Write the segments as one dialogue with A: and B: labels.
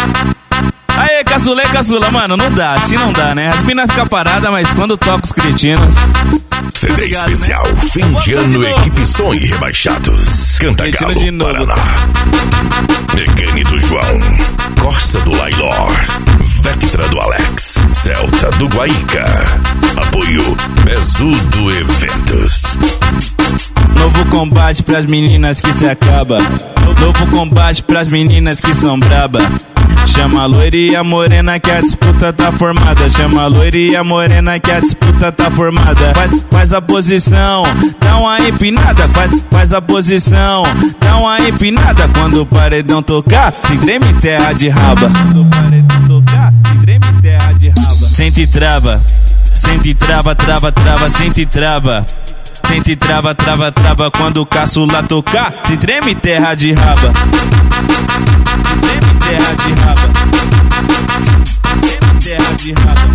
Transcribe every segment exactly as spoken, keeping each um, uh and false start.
A: Aê, caçula, caçula, mano, não dá, assim não dá, né? As minas ficam paradas, mas quando toca os cretinos...
B: C D Obrigado, especial, né? Fim de ano, equipe Som e Rebaixados. Canta Galo, de novo, Paraná. Mecane do João, Corsa do Lailó, Vectra do Alex, Celta do Guaíca. Apoio Besudo Eventos.
A: Novo combate pras meninas que se acaba. Novo combate pras meninas que são braba. Chama a loira e a morena que a disputa tá formada. Chama a loira e a morena que a disputa tá formada. Faz, faz a posição, dá uma empinada. Faz, faz a posição, dá uma empinada. Quando o paredão tocar, se treme terra de raba. Quando o paredão tocar, se treme terra de raba. Sente e trava, sente e trava, trava, trava, sente e trava. Sente e trava, trava, trava. Quando o caçula tocar, se treme terra de raba. Se treme terra de raba. Se treme terra de raba.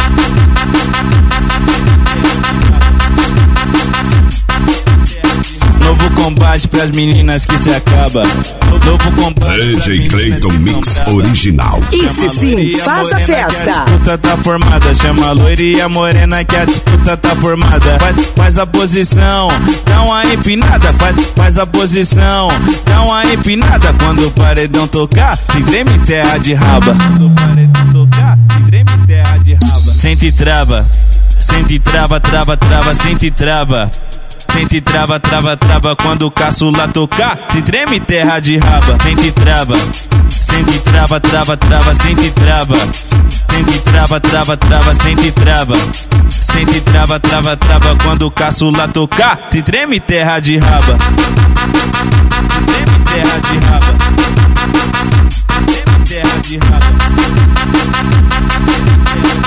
A: Novo combate pras meninas que se acaba. Novo combate
B: D J Clayton Mix original.
C: Isso sim, faz a festa.
A: A disputa tá formada. Chama a loira e a morena que a disputa tá formada. Faz, faz a posição, dá uma empinada. Faz, faz a posição, dá uma empinada. Quando o paredão tocar, se treme terra de raba. Quando o paredão tocar, se treme terra de raba. Sente e trava, sente e trava, trava, trava, sente e trava. Sente e trava, trava, trava. Quando o caçula tocar, se treme terra de raba. Sente e trava, sente e trava, trava, trava, sente e trava. Sente e trava, trava, trava, sente e trava. Sente e trava, trava, trava. Quando o caçula tocar, se treme terra de raba. Se treme terra de raba. Se treme terra de raba.